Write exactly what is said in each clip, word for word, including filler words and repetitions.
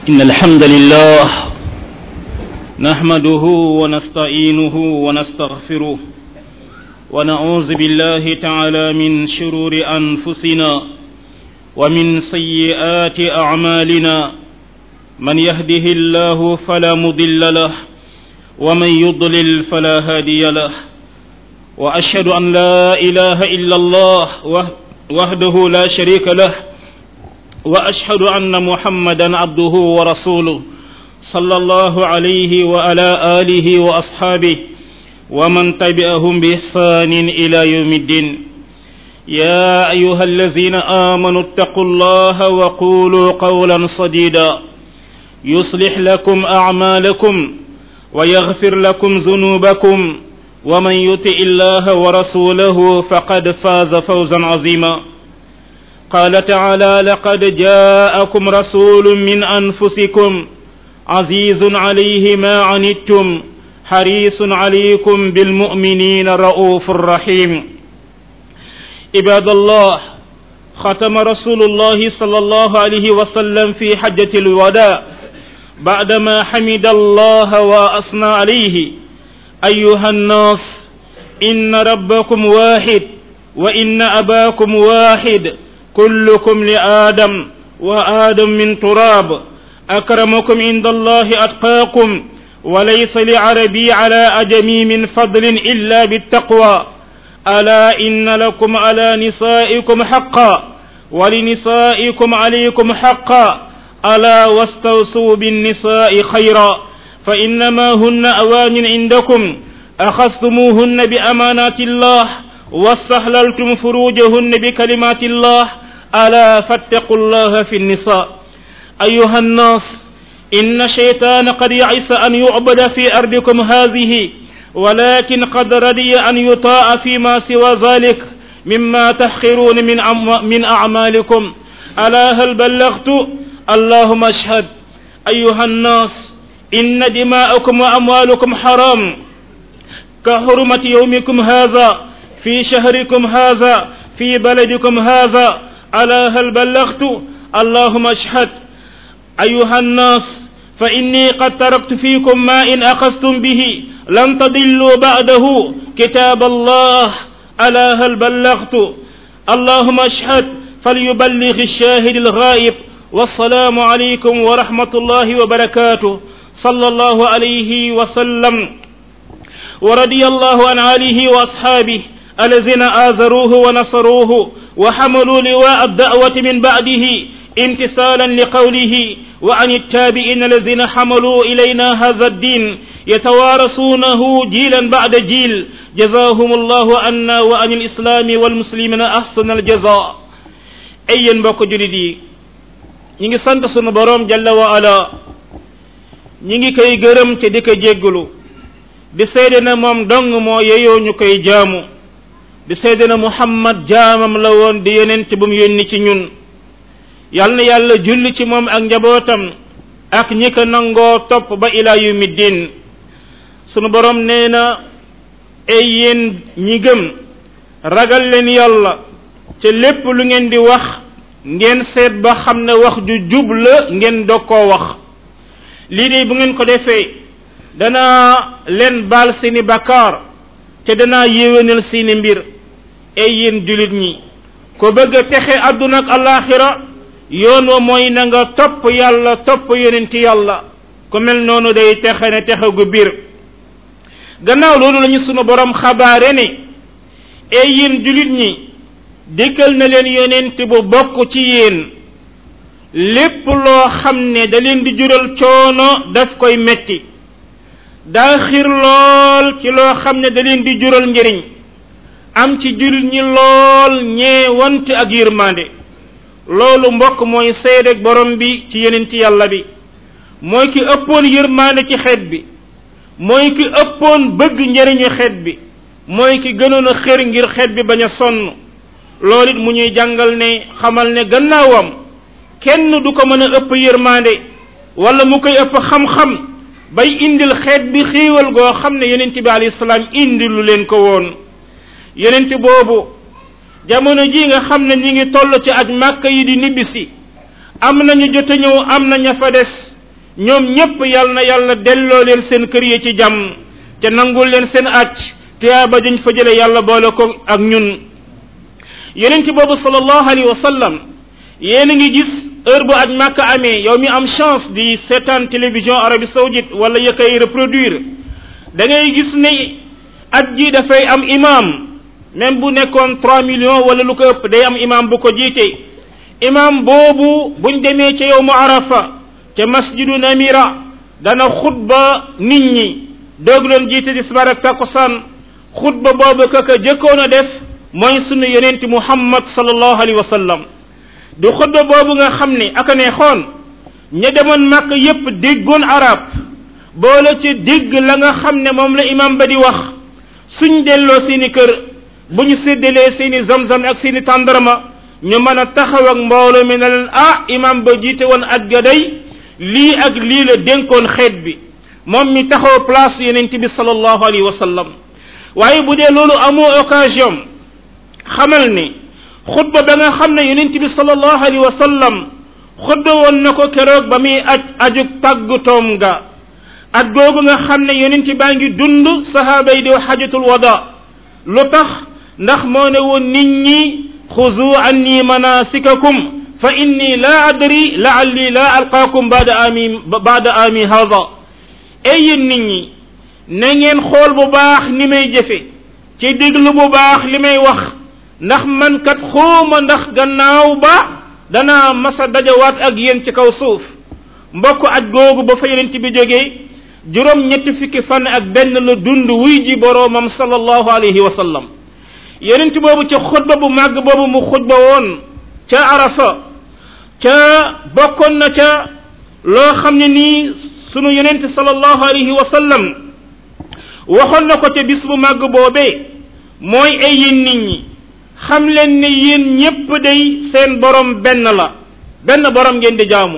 إن الحمد لله نحمده ونستعينه ونستغفره ونعوذ بالله تعالى من شرور أنفسنا ومن سيئات أعمالنا من يهده الله فلا مضل له ومن يضلل فلا هادي له وأشهد أن لا إله إلا الله وحده لا شريك له وأشهد أن محمدا عبده ورسوله صلى الله عليه وعلى آله وأصحابه ومن تبعهم بإحسان إلى يوم الدين يا أيها الذين آمنوا اتقوا الله وقولوا قولا سديدا يصلح لكم أعمالكم ويغفر لكم ذنوبكم ومن يطع الله ورسوله فقد فاز فوزا عظيما قال تعالى لقد جاءكم رسول من أنفسكم عزيز عليه ما عنتم حريص عليكم بالمؤمنين رؤوف رحيم عباد الله ختم رسول الله صلى الله عليه وسلم في حجة الوداع بعدما حمد الله وأثنى عليه أيها الناس إن ربكم واحد وإن أباكم واحد كلكم لآدم وآدم من تراب أكرمكم عند الله أتقاكم وليس لعربي على أجمي من فضل إلا بالتقوى ألا إن لكم على نسائكم حقا ولنسائكم عليكم حقا ألا واستوصوا بالنساء خيرا فإنما هن أوان عندكم أخذتموهن بأمانات الله واستحللتم فروجهن بكلمات الله ألا فاتقوا الله في النساء أيها الناس إن الشيطان قد يعس أن يعبد في أرضكم هذه ولكن قد رضي أن يطاع فيما سوى ذلك مما تحقرون من من أعمالكم ألا هل بلغت اللهم اشهد أيها الناس إن دماءكم وأموالكم حرام كحرمة يومكم هذا في شهركم هذا في بلدكم هذا ألا هل بلغت اللهم اشهد أيها الناس فإني قد تركت فيكم ما إن أخذتم به لن تضلوا بعده كتاب الله ألا هل بلغت اللهم اشهد فليبلغ الشاهد الغائب والسلام عليكم ورحمة الله وبركاته صلى الله عليه وسلم ورضي الله عن آله وأصحابه الذين آزروه ونصروه وحملوا لواء الدعوة من بعده امتثالا لقوله وعن التابعين الذين حملوا إلينا هذا الدين يتوارثونه جيلا بعد جيل جزاهم الله عنا وعن الإسلام والمسلمين أحسن الجزاء أيها mbokk julit yi ñi ngi sant sunu borom jalla wa ala ñi ngi koy gërëm te di ko jéggulu di seede na moom dong moo yeyoo ñu koy jaamu di seede na Muhammad jaamam la woon di yonent bu mu yónni ci ñun yal na yàlla julli ci moom ak njabootam ak ñi ko nangoo topp ba ila yawmi din sunu borom nee na ay yéen ñi gëm ragal leen yàlla te lépp lu ngeen di wax ngeen seet ba xam ne wax ju jub la ngeen dog koo wax lii de bu ngeen ko defee danaa leen baal seeni bakkaar te danaa yéwénal seeni mbir ay yéen julit ñi ko bëgg a texe àdduna ak alaxira yoon wa mooy na nga topp yàlla topp yonenti yàlla ku mel noonu day texe ne texe gu biir gannaaw loolu lañu sunu borom xabaare ne ay yéen julit ñi dikkal na leen yonent bu bokk ci yéen lépp loo xam ne da leen di jural coono daf koy metti daa xir lool ci loo xam ne da leen di jural njëriñ am ci julit ñi lool ñeewante ak yërmande loolu mbokk mooy seedeg borom bi ci yonent yàlla bi mooy ki ëppoon yërmande ci xeet bi mooy ki ëppoon bëgg njëriñu xeet bi mooy ki gënoon a xër ngir xeet bi bañ a sonn loolu it mu ñuy jàngal ne xamal ne gannaawam kenn du ko mën a ëpp yërmande wala mu koy ëpp xam-xam bay indil xeet bi xiiwal goo xam ne yonent bi alayhi salaam indilu leen ko woon yonent boobu jamono ji nga xamne ñi ngi tollu ci aj makka yi di nibisi am nañu jot ñew am na ña fa dess ñoom ñépp yàlla na yàlla delloo leen seen kër yi ci jàmm te nangul leen seen acc tiyaaba dañ fa jële yàlla boole ko ak ñun yonent boobu sallallahu alayhi wa sallam yéen a ngi gis heure bu aj Makka amee yow mi am chance di seetaan télévision Arabie Saoudite wala ya koy reproduire da ngay gis ne aj ji dafay am imam même bu nekkoon trois millions wala lu ko ëpp day am imam bu ko jiite imam boobu buñ demee ca yow mu arafa ca masjidu namira dana xutba nit ñi doog leen jiite tisbaar ak takkusaan xutba boobu kaka jëkkoon a def mooy sunu yonent Muhammad sallallahu alayhi wa sallam du xutba boobu nga xam ne aka ne xoon ña demoon màkk yépp déggoon arab boole ci dégg la nga xam ne moom la imam ba di wax suñ delloo seeni kër bu ñu séddalee seeni zamzam ak seeni tàndarma ñu mën a taxaw ak mbooloo mi ne leen ah imam ba jiite woon ak gaday lii ak lii la dénkoon xeet bi moom mi taxaw place yonent bi sallallahu alayhi wa sallam waaye bu dee loolu amoo occasion xamal ni xutba ba nga xam ne yonent bi sallallahu alayhi wa sallam xutba woon na ko keroog ba muy aj ajug tàggutoom ga at googu nga xam ne yonent baa ngi dund sahaaba yi di xajatul wada lu tax ndax moo ne woon nit ñi xuzu anni manasikakum fa inni la adri laalli la alqaakum baada ami baada ami hada ay yéen nit ñi na ngeen xool bu baax ni may jëfe ci déglu bu baax li may wax ndax man kat xooma ndax gannaaw ba danaa masa dajawaat ak yéen ci kaw suuf mbokk aj googu ba fa yonent bi jógee juróom ñetti fukki fan ak benn la dund wuy ji boroomam sallallahu alayhi wa sallam yonent boobu ca xutba bu màgg boobu mu xutba woon ca arafa ca bokkoon na ca loo xam ne nii sunu yonent sallallahu alayhi wa sallam waxoon na ko ca bis bu màgg boobee mooy ay yéen nit ñi xam leen ne yéen ñépp day seen borom benn la benn borom ngeen di jaamu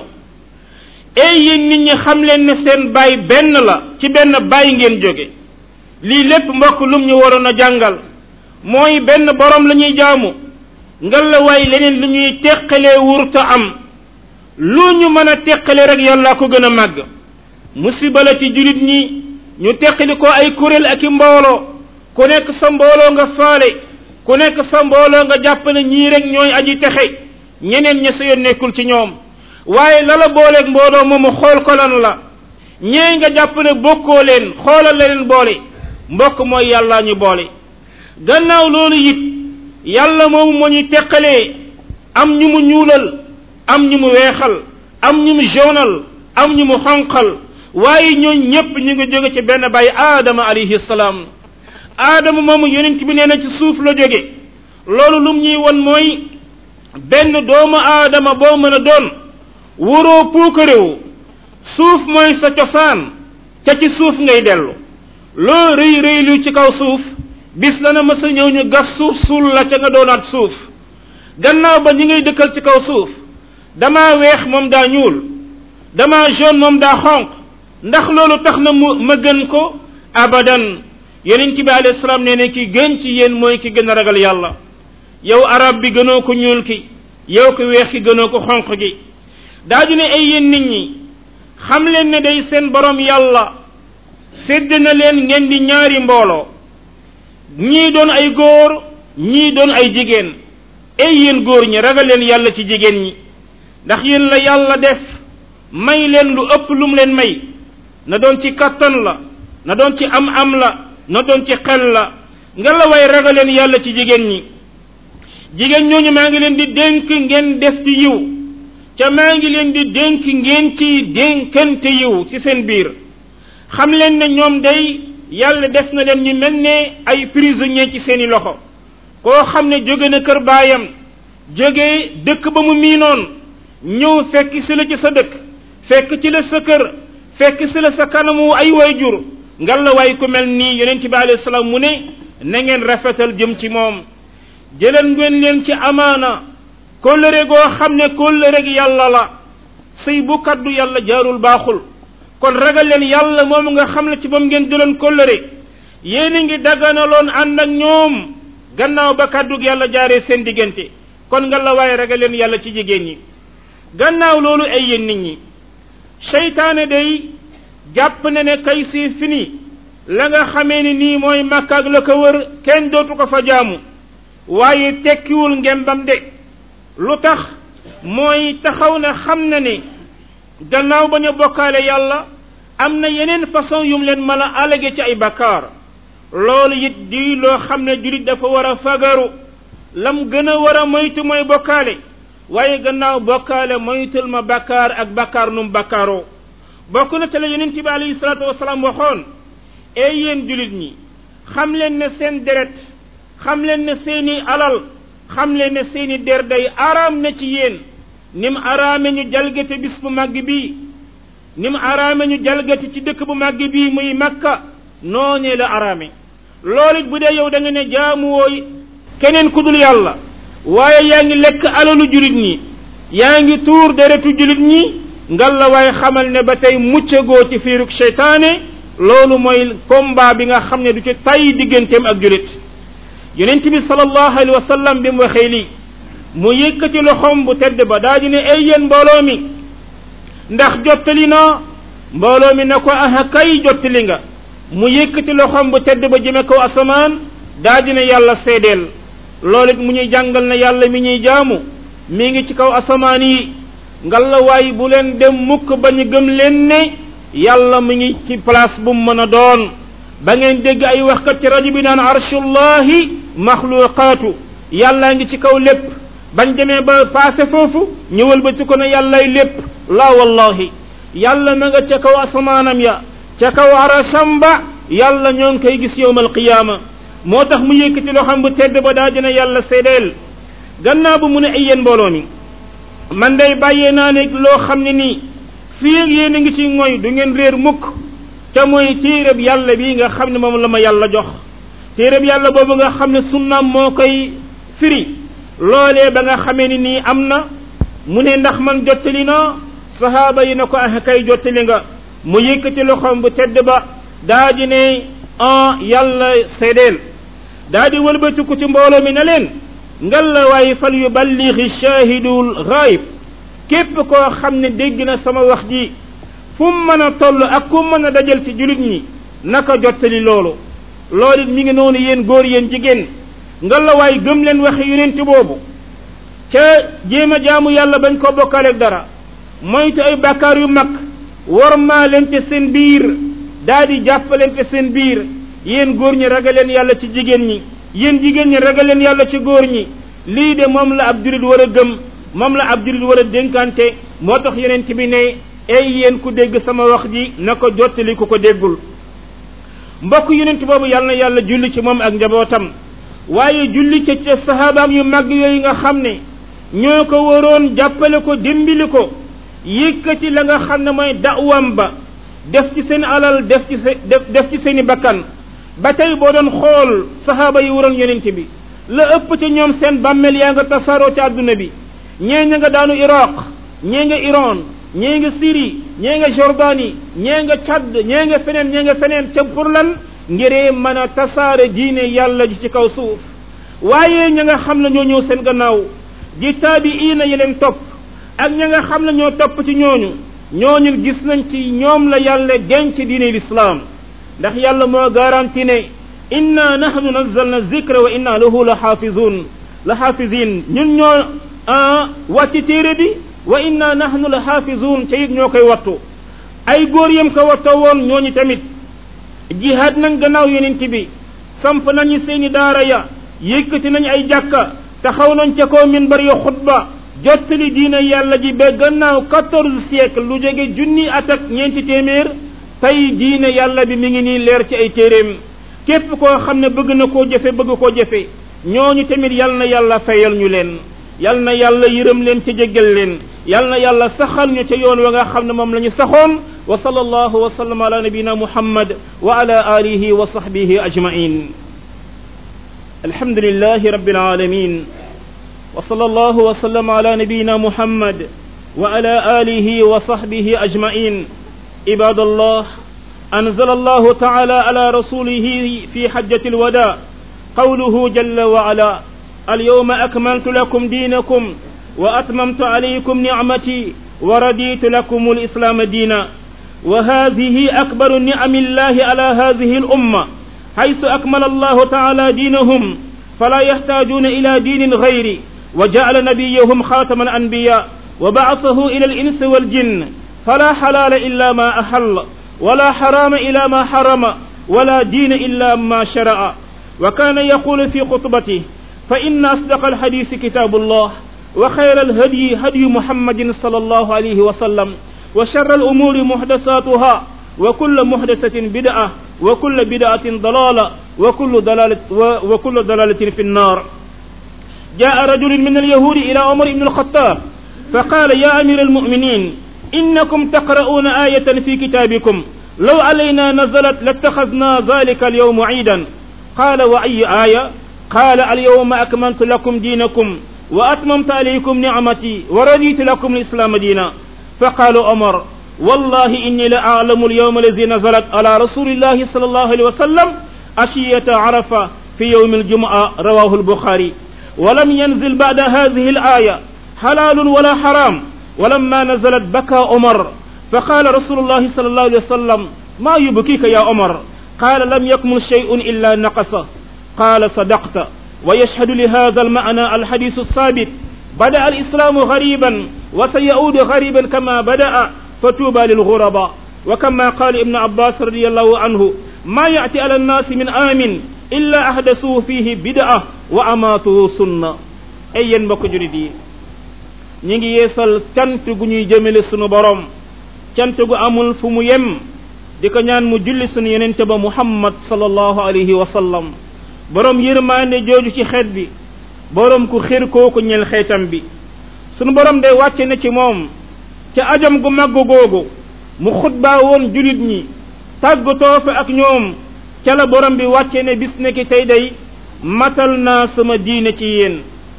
ay yéen nit ñi xam leen ne seen baay benn la ci benn baay ngeen jóge lii lépp mbokk lum ñu waroon a jàngal mooy benn borom la ñuy jaamu ngal la waay leneen lu ñuy teqalee wurta am lu ñu mën a teqale rek yàlla ko gën a màgg musiba la ci julit ñi ñu teqali ko ay kuréel ak i mbooloo ku nekk sa mbooloo nga faale ku nekk sa mbooloo nga jàpp ne ñii rek ñooy aji texe ñeneen ña sa yoon nekkul ci ñoom waaye la la booleeg mbooloo moomu xool ko lan la ñee nga jàpp ne bokkoo leen xoolal la leen boole mbokk mooy yàlla ñu boole gannaaw loolu it yàlla moomu moo ñu teqalee am ñu mu ñuulal am ñu mu weexal am ñu mu jaunal am ñu mu xonqal waaye ñooñ ñépp ñu ngi jóge ci benn baay aadama alayhi salaam aadama moomu yonent bi nee na ci suuf la jóge loolu lum ñuy won mooy benn doomu aadama boo mën a doon wuroo puukaréew suuf mooy sa cosaan ca ci suuf ngay dellu loo rëy rëy lu ci kaw suuf bis la na mësa ñëw ñu gas suuf suul la ca nga doonaat suuf gannaaw ba ñi ngay dëkkal ci kaw suuf dama weex moom daa ñuul dama jaune moom daa xonq ndax loolu tax na mu ma gën ko abadan yonent bi alayhi salaam nee ne ki gën ci yéen mooy ki gën a ragal yàlla yow arab bi gënoo ko ñuul ki yow ko weex ki gënoo ko xonq gi daaju ne ay yéen nit ñi xam leen ne day seen borom yàlla sédd na leen ngeen di ñaari mbooloo ñii doon ay góor ñii doon ay jigéen ay yéen góor ñi ragal leen yàlla ci jigéen ñi ndax yéen la yàlla def may leen lu ëpp lu mu leen may na doon ci kattan la na doon ci am am la na doon ci xel la nga la way ragal leen yàlla ci jigéen ñi jigéen ñooñu maa ngi leen di dénk ngeen def ci yiw ca maa ngi leen di dénk ngeen ci dénkante yiw ci seen biir xam leen ne ñoom day yàlla def na leen ñu mel ne ay prisonnier ci seeni loxo koo xam ne jóge na kër baayam jóge dëkk ba mu miinoon ñëw fekk si la ci sa dëkk fekk ci la sa kër fekk si la sa kanamu ay waajur ngal la waay ku mel nii yonent bi alayhi salaam mu ne na ngeen rafetal jëm ci moom jëleen ngeen leen ci amaana kóllëre goo xam ne kóllëre gi yàlla la sëy bu kaddu yàlla jaarul baaxul kon ragal leen yàlla moom nga xam ne ci moom ngeen jëloon kóllëre yéen a ngi daganaloon ànd ak ñoom gannaaw ba kaddu yàlla jaaree seen diggante kon nga la waaye ragal leen yàlla ci jigéen ñi gannaaw loolu ay yéen nit ñi seytaane day jàpp na ne kay si fini la nga xamee ni nii mooy Makka ak la ko wër kenn dootu ko fa jaamu waaye tekkiwul ngembam de lu tax mooy taxaw na xam na ne gannaaw bañ a bokkaale yàlla am na yeneen façon yum leen mën a alage ci ay bakkaar loolu it di loo xam ne julit dafa war a fagaru lam gën a war a moytu mooy bokkaale waaye gannaaw bokkaale moytul ma bakkaar ak bakkaar num bakkaaroo bokk na te la yonent bi alayhi salaatu wasalaam waxoon ey yéen julit ñi xam leen ne seen deret xam leen ne seeni alal xam leen ne seeni der day araam na ci yéen ni mu araame ñu jalgati bis bu màgg bii ni mu araame ñu jalgati ci dëkk bu màgg bii muy Makka noonee la araame loolu it bu dee yow da nga ne jaamu wooy keneen ku dul yàlla waaye yaa ngi lekk alalu julit ñi yaa ngi tuur deretu julit ñi ngal la waaye xamal ne ba tey muccagoo ci fiiruk seytaane loolu mooy combat bi nga xam ne du ci tay digganteem ak julit yonent bi sallallahu alayhi wa sallam bi mu waxee lii mu yëkkati loxoom bu tedd ba daa di ne ay yéen mbooloo mi ndax jottali na mbooloo mi ne ko aha kay jottali nga mu yëkkati loxoom bu tedd ba jëme kaw asamaan daa di ne yàlla seedeel loolu it mu ñuy jàngal na yàlla mi ñuy jaamu mi ngi ci kaw asamaan yi ngalla waay bu leen dem mukk ba ñu gëm leen ne yàlla mi ngi ci place bu mu mën a doon ba ngeen dégg ay waxkat ci rajo bi naan arshullahi maxluqaatu yàllaa ngi ci kaw lépp bañ demee ba passé foofu ñëwal ba ci ko ne yàllay lépp la wallahi yàlla ma nga ca kaw asamaanam ya ca kaw arasham ba yàlla ñoo ngi koy gis yowmal qiyaama moo tax mu yëkkati loo xam bu tedd ba daa dina yàlla seedeel gannaaw bu mu ne ay yéen mbooloo mi man day bàyyee naa ne loo xam ne nii fii ak yéen a ngi ci ngoy du ngeen réer mukk te mooy téereb yàlla bi nga xam ne moom la ma yàlla jox téereb yàlla boobu nga xam ne sunnaam moo koy firi loolee ba nga xamee ni nii am na mu ne ndax man jottali na sahaaba yi na ko ah kay jottali nga mu yëkkati loxoom bu tedd ba daa di ne ah yàlla seedeel daa di wëlbatiku ci mbooloo mi ne leen ngal la waaye fal yuballighi shahidul ghaib képp koo xam ne dégg na sama wax ji fu mu mën a toll ak ku mën a dajal ci julit ñi naka jottali loolu loolu it mi ngi noonu yéen góor yéen jigéen ngal la waaye gëm leen waxe yonent boobu ca jéem a jaamu yàlla bañ ko bokkaaleeg dara moytu ay bàkkaar yu mag wormaa leen te seen biir daa di jàppalente seen biir yéen góor ñi ragal leen yàlla ci jigéen ñi yéen jigéen ñi ragal leen yàlla ci góor ñi lii de moom la ab julit war a gëm moom la ab julit war a dénkante moo tax yonent bi ne ay yéen ku dégg sama wax ji na ko jottali ku ko déggul mbokk yonent boobu yàlla na yàlla julli ci moom ak njabootam waaye julli ca ca sahabaam yu mag yooyu nga xam ne ñoo ko waroon jàppale ko dimbali ko yëkkati la nga xam ne mooy da'wam ba def ci seen alal def ci def def ci seeni bakkan ba tey boo doon xool sahaaba yi waroon yonent bi la ëpp ci ñoom seen bàmmeel yaa nga tasaaroo ci àdduna bi ñee ña nga daanu Iraq ñee nga Iran ñee nga Syrie ñee nga Jordanie ñee nga Tchad ñee nga feneen ñee nga feneen ca pour lan ngiree mën a tasaare diine yàlla ji ci kaw suuf waaye ña nga xam ne ñoo ñëw seen gannaaw di taabiina yi leen topp ak ña nga xam ne ñoo topp ci ñooñu ñooñu gis nañ ci ñoom la yàlla denc diine l'islam ndax yàlla moo garanti ne inna nahnu nazzalna zikra wa inna lahu la xaafizun la xaafizin ñun ñoo wàcci téere bi wa inna nahnu la xaafizun ca it ñoo koy wattu ay góor yam ko wattoo woon ñooñu tamit jihaad nañ gannaaw yonent bi samp nañu seeni daara ya yëkkati nañ ay jàkka taxaw nañ ca kaw minbar ya xutba jottali diina yàlla ji ba gannaaw quatorze siècle lu jóge junni at ak ñeenti téeméer tey diina yàlla bi mi ngi nii leer ci ay téeréem képp koo xam ne bëgg na koo jëfe bëgg koo jëfe ñooñu tamit yal na yàlla fayal ñu leen yal na yàlla yërëm leen ca jéggal leen yal na yàlla saxal ñu ca yoon wa nga xam ne moom la ñu saxoon wa sallallahu wa sallam ala nabina muhammad wa ala alihi wa sahbihi ajmain alhamdulillahi rabbil alamin wa sallallahu wa sallam ala nabina muhammad wa ala alihi wa sahbihi ajmain ibadallah أنزل الله تعالى على رسوله في حجة الوداع قوله جل وعلا اليوم أكملت لكم دينكم وأتممت عليكم نعمتي ورضيت لكم الإسلام دينا وهذه أكبر نعم الله على هذه الأمة حيث أكمل الله تعالى دينهم فلا يحتاجون إلى دين غيري وجعل نبيهم خاتم الأنبياء وبعثه إلى الإنس والجن فلا حلال إلا ما أحل ولا حرام إلا ما حرم ولا دين إلا ما شرع. وكان يقول في خطبته فإن أصدق الحديث كتاب الله وخير الهدي هدي محمد صلى الله عليه وسلم وشر الأمور محدثاتها وكل محدثة بدعة وكل بدعة ضلالة وكل ضلالة وكل ضلالة في النار. جاء رجل من اليهود إلى عمر بن الخطاب فقال يا أمير المؤمنين إنكم تقرؤون آية في كتابكم لو علينا نزلت لاتخذنا ذلك اليوم عيدا. قال وأي آية؟ قال اليوم أكملت لكم دينكم وأتممت عليكم نعمتي ورضيت لكم الإسلام دينا. فقال عمر والله إني لأعلم اليوم الذي نزلت على رسول الله صلى الله عليه وسلم عشية عرفة في يوم الجمعة. رواه البخاري. ولم ينزل بعد هذه الآية حلال ولا حرام. ولما نزلت بكى عمر فقال رسول الله صلى الله عليه وسلم ما يبكيك يا عمر؟ قال لم يكمل شيء إلا نقصه. قال صدقت. ويشهد لهذا المعنى الحديث الثابت بدأ الإسلام غريبا وسيعود غريبا كما بدأ فتوبى للغرباء. وكما قال ابن عباس رضي الله عنه ما يأتي على الناس من آمن إلا أحدثوا فيه بدعة وأماتوا سنة. ay yéen mbokk jurit yi ñi ngi yeesal cant gu ñuy jëmale sunu borom cant gu amul fu mu yem di ko ñaan mu julli sunu yonente ba Muhammad sallallahu alayhi wa sallam borom yërmaande jooju ci xeet bi borom ku xir kooku ñel xeetam bi. sunu borom day wàcce na ci moom ca ajam gu màgg googu mu xutbaa woon julit ñi tàggatoo fa ak ñoom ca la borom bi wàcce ne bis ne ki tey day matal naa sama diine ci yéen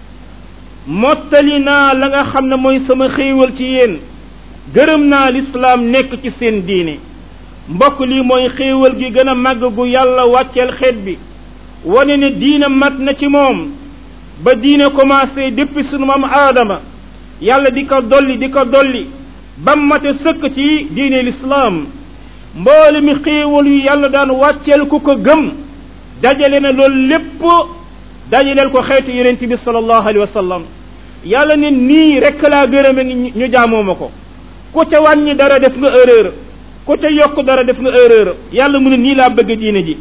mottali naa la nga xam ne mooy sama xéewal ci yéen gërëm naa lislaam nekk ci seen diine. mbokk lii mooy xéewal gi gën a màgg gu yàlla wàcceel xeet bi wane ne diine mat na ci moom ba diine commencé depuis sunu maam aadama yàlla di ko dolli di ko dolli ba mate sëkk ci diine lislaam. mboole mi xéewal yu yàlla daan wàcceel ku ko gëm dajale na loolu lépp dajaleel ko xeetu yonent bi sallallahu alayhi wa sallam. yàlla ne nii rek laa gërëme ñu jaamoo ma ko ku ca wàññi dara def nga erreur ku ca yokk dara def nga erreur. yàlla mu ne nii laa bëgg diine ji.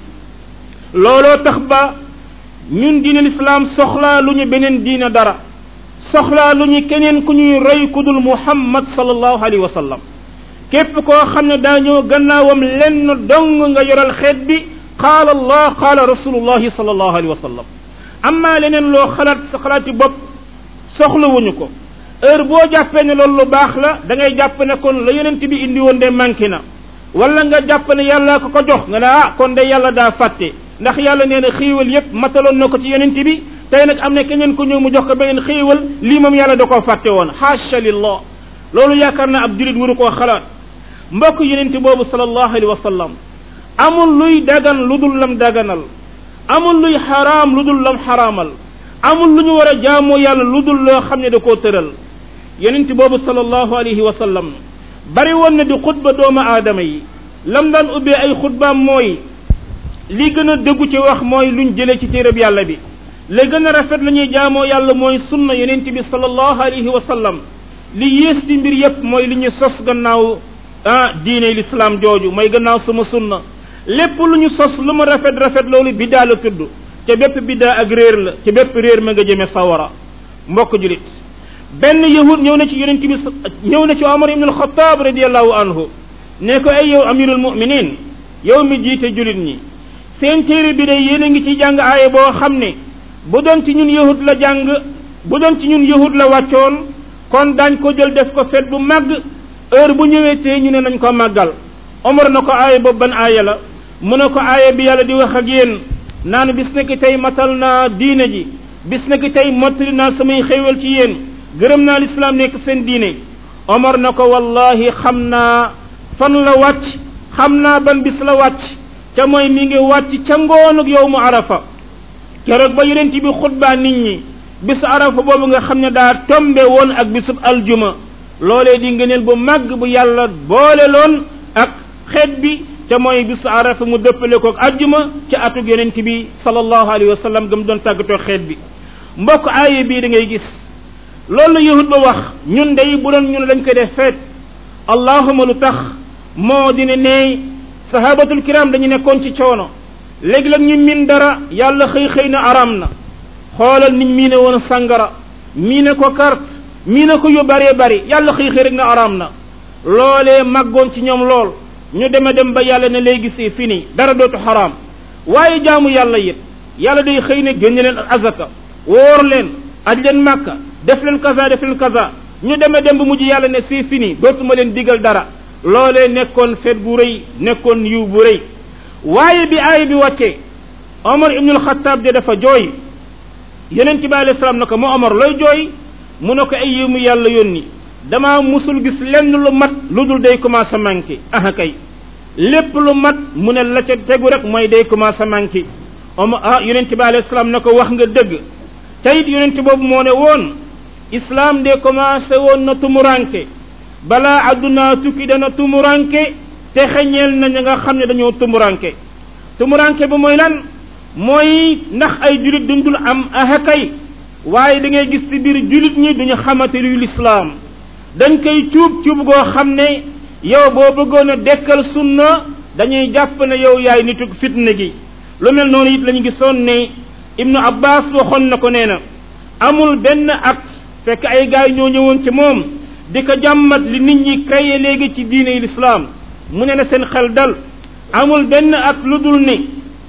looloo tax ba ñun diine lislaam soxlaa lu ñu beneen diine dara soxlaa lu ñu keneen ku ñuy roy ku dul muhammad sallallahu alayhi wa sallam. képp koo xam ne daa ñëw gannaawam lenn dong nga yoral xeet bi qaala allah qaala rasulullahi sallallahu alayhi wa sallam. amma leneen loo xalaat sa xalaati bopp soxlawuñu ko. heure boo jàppee ne loolu lu baax la da ngay jàpp ne kon la yonent bi indi woon de manqué na wala nga jàpp ne yàlla ko ko jox nga ne ah kon de yàlla daa fàtte ndax yàlla nee na xéewal yépp mataloon na ko ci yonent bi tey nag am na keneen ku ñëw mu jox ko beneen xéewal lii moom yàlla da koo fàtte woon. haasha lillah. loolu yaakaar naa ab julit waru koo xalaat. mbokk yonent boobu sallallahu alayhi wa sallam amul luy dagan lu dul lam daganal amul luy xaraam lu dul lam xaraamal amul lu ñu war a jaamoo yàlla lu dul loo xam ne da koo tëral. yonent boobu sallallahu alayhi wa sallam bari woon na di xutba doomu aadama yi lam daan ubbee ay xutbaam mooy li gën a dëggu ci wax mooy luñ jëlee ci téereb yàlla bi li gën a rafet la ñuy jaamoo yàlla mooy sunna yonent bi sallallahu alayhi wa sallam li yées ci mbir yépp mooy li ñu sos gannaaw ah diine l'islam jooju mooy gannaaw sama sunna lépp lu ñu sos lu mu rafet rafet loolu biddaa la tudd ca bépp biddaa ak réer la ca bépp réer ma nga jëme sawara. mbokk julit benn yahud ñëw na ci yonent bi ñëw na ci Omar ibn al-Khattab radiyallahu anhu ne ko ay yow amirul mu'minin yow mi jiite julit ñi seen téere bi de yéen a ngi ci jàng aaya boo xam ne bu doon ci ñun yahud la jàng bu doon ci ñun yahud la wàccoon kon daañ ko jël def ko fet bu màgg heure bu ñëwee tey ñu ne nañ ko màggal. Omar na ko aaya boobu ban aaya la mu ne ko aaya bi yàlla di wax ak yéen naan bis na ki tey matal naa diine ji bis na ki tey mottali naa samay xéewal ci yéen gërëm naa lislaam nekk seen diine. Omar na ko wallahi xam naa fan la wàcc xam naa ban bis la wàcc ca mooy mi ngi wàcc ca ngoonug yow mu arafa keroog ba yonent bi xutbaa nit ñi bisu arafa boobu nga xam ne daa tombe woon ak bisub aljuma loolee di ngëneel bu màgg bu yàlla boole loon ak xeet bi te mooy bisu arafa mu dëppale ko ak ajjuma ci atug yonent bi sallallahu alayhi wa sallam gëm doon tàggatoo xeet bi mbokk aaye bii da ngay gis loolu yahud ba wax ñun day bu doon ñun lañ koy def feet allahuma lu tax moo dina ne sahabatul kiram dañu nekkoon ci coono léegi la ñu min dara yàlla xëy xëy na aram na xoolal niñ mii ne woon sangara mii ne ko carte mii ne ko yu bëree bëri yàlla xëy xëy rek na aram na loolee màggoon ci ñoom lool ñu dema dem ba yàlla ne léegi c'est fini dara dootu xaraam waaye jaamu yàlla it yàlla day xëy ne génne leen azaka wóor leen aj leen màkka def leen kaza def leen kaza ñu dema dem ba mujj yàlla ne c'est fini dootuma leen digal dara loolee nekkoon feet bu rëy nekkoon yiw bu rëy waaye bi aay bi wàccee Omar ibnul Xattaab de dafa jooy yonent bi alayhi salaam na ko mu Omar looy jooy mu ne ko ay yiw mu yàlla yónni dama musul gis lenn lu mat lu dul day commencé manqué aha kay lépp lu mat mu ne la ca tegu rek mooy day commencé manqué Omar ah yonent bi alayhi salaam na ko wax nga dëgg te it yonent boobu moo ne woon islam de commencé woon na tumuranke balaa addunaa tukki dana tumuranke te xeñeel na ña nga xam ne dañoo tumuranke tumuranke ba mooy lan mooy ndax ay julit duñ dul am ahakay waaye da ngay gis ci biir julit ñi duñu xamante luy lislaam dañ koy cuub cuub goo xam ne yow boo bëggoon a dekkal sunna dañuy jàpp ne yow yaay nitu fitna gi lu mel noonu it la ñu gisoon ne ibnu abbas waxoon na ko nee na amul benn at fekk ay gaay ñoo ñëwoon ci moom di ko jàmmat li nit ñi créé léegi ci diine l'islam mu ne na seen xel dal amul benn at lu dul ni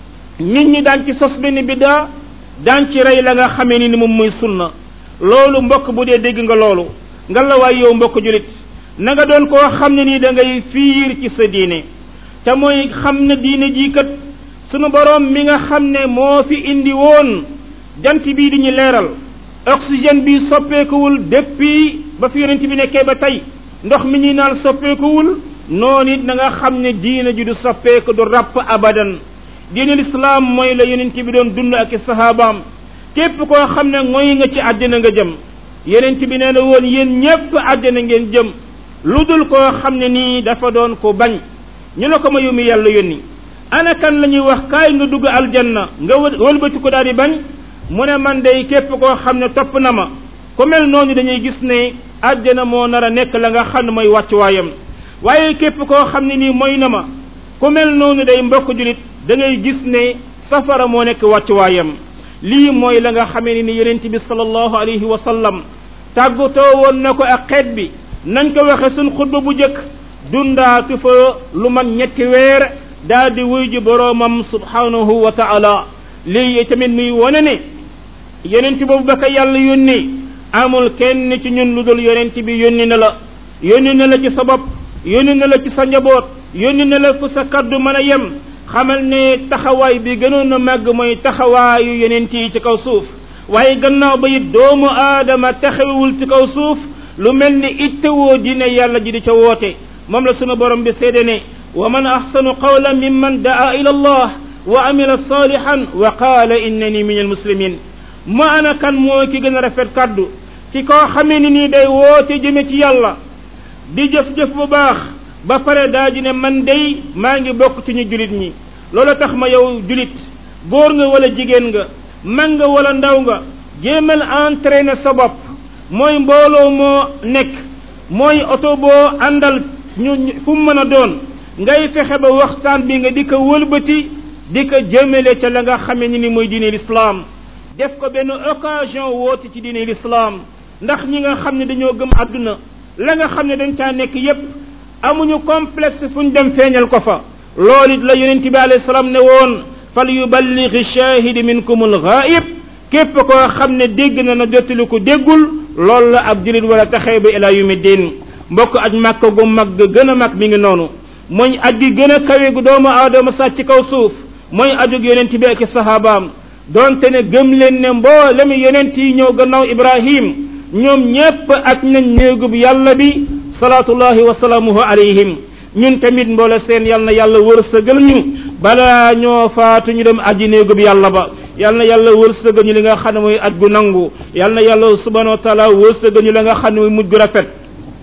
nit ñi daan ci sos benn biddaa daan ci rey la nga xamee ni ni moom muy sunna loolu mbokk bu dee dégg nga loolu nga la waay yow mbokk julit na nga doon koo xam ne nii da ngay fiir ci sa diine te mooy xam ne diine jii kat sunu boroom mi nga xam ne moo fi indi woon jant bii di ñu leeral oxygène bi soppeekuwul depuis ba fi yonent bi nekkee ba tey ndox mi ñuy naan soppeekuwul noonu it na nga xam ne diine ji du soppeeku du ràpp abadan diine l'islam mooy la yonent bi doon dund ak i sahabaam képp koo xam ne mooy nga ci àddina nga jëm yonent bi nee na woon yéen ñépp àddina ngeen jëm lu dul koo xam ne nii dafa doon ko bañ ñu ne ko ma yómi yàlla yónni ana kan la ñuy wax kaay nga dugg aljanna nga wëlbati ko daal di bañ mu ne man day képp koo xam ne topp na ma ku mel noonu dañuy gis ne àjjana moo nar a nekk la nga xam ne mooy wàccuwaayam waaye képp koo xam ne nii mooy na ma ku mel noonu day mbokk julit da ngay gis ne safara moo nekk wàccuwaayam lii mooy la nga xamee ni yonent bi sallallahu alayhi wa sallam tàggatoo woon na ko ak xeet bi nañ ko waxe suñ xutba bu jëkk dundaatu fa lu man ñetti weer daal di wuy ji boroomam subhanahu wa taala lii tamit muy wane ne yonent boobu ba ko yàlla yónni amul kenn ci ñun lu dul yonent bi yónni na la yónni na la ci sa bopp yónni na la ci sa njaboot yónni na la fu sa kaddu mën a yem xamal ne taxawaay bi gënoon a màgg mooy taxawaayu yonent yi ci kaw suuf waaye gannaaw ba it doomu aadama taxawul ci kaw suuf lu mel ni ittewoo dina yàlla ji di ca woote moom la sunu borom bi seede ne wa man ahsanu qawlan mimman daa ila allah wa amila salihan wa qaala innani min almuslimin ma ana kan mooy ki gën a rafet kaddu ci koo xamee ni nii day woote jëme ci yàlla di jëf-jëf bu baax ba pare daa ji ne man day maa ngi bokk ci ñu julit ñi loolu tax ma yow julit góor nga wala jigéen nga mag nga wala ndaw nga jéemal entraîner sa bopp mooy mbooloo moo nekk mooy oto boo àndal ñu fu mu mën a doon ngay fexe ba waxtaan bi nga di ko wëlbati di ko jëmale ca la nga xamee ni ni mooy diine l'islam def ko benn occasion woote ci diine l'islam ndax ñi nga xam ne dañoo gëm àdduna la nga xam ne dañ caa nekk yépp amuñu complexe fu ñu dem feeñal ko fa loolu it la yonent bi alayhi salaam ne woon fal yuballighi shahidi minkumul ghaib képp koo xam ne dégg na na jottali ko déggul loolu la ab julit wala taxee ba ila yawmi din mbokk aj màkka gu mag gën a mag mi ngi noonu mooy aj gi gën a kawe gu doomu aadama sàcc ci kaw suuf mooy ajug yonent bi ak sahabaam donte ne gëm leen ne mboolem yonent yi ñëw gannaaw Ibrahim ñoom ñépp ak nañ néegub yàlla bi salaatullahi wa salaamuhu alayhim ñun tamit mboole seen yal na yàlla wërsëgal ñu balaa ñoo faatu ñu dem aji néegub yàlla ba yal na yàlla wërsëgal ñu li nga xam ne mooy aj gu nangu yal na yàlla subhanahu wa taala wërsëgal ñu la nga xam ne mooy mujj gu rafet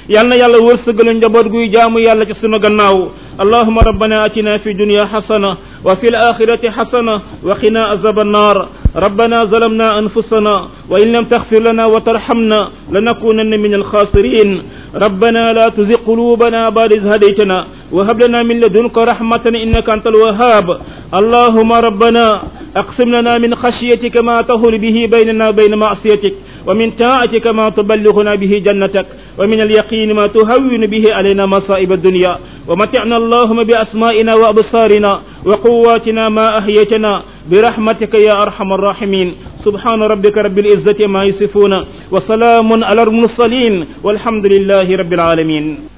yal na yàlla wërsëgal njaboot guy jaamu yàlla ci sunu gannaaw allahumma rabbana atina fi dunya hasana wa fil akhirati hasana wa qina azaban nar ربنا ظلمنا أنفسنا وإن لم تغفر لنا وترحمنا لنكونن من الخاسرين ربنا لا تزغ قلوبنا بعد إذ هديتنا وهب لنا من لدنك رحمة إنك أنت الوهاب اللهم ربنا أقسم لنا من خشيتك ما تهول به بيننا وبين معصيتك ومن طاعتك ما تبلغنا به جنتك ومن اليقين ما تهون به علينا مصائب الدنيا ومتعنا اللهم بأسمائنا وأبصارنا وقواتنا ما أحييتنا برحمتك يا أرحم الراحمين سبحان ربك رب العزة ما يصفون وسلام على المرسلين والحمد لله رب العالمين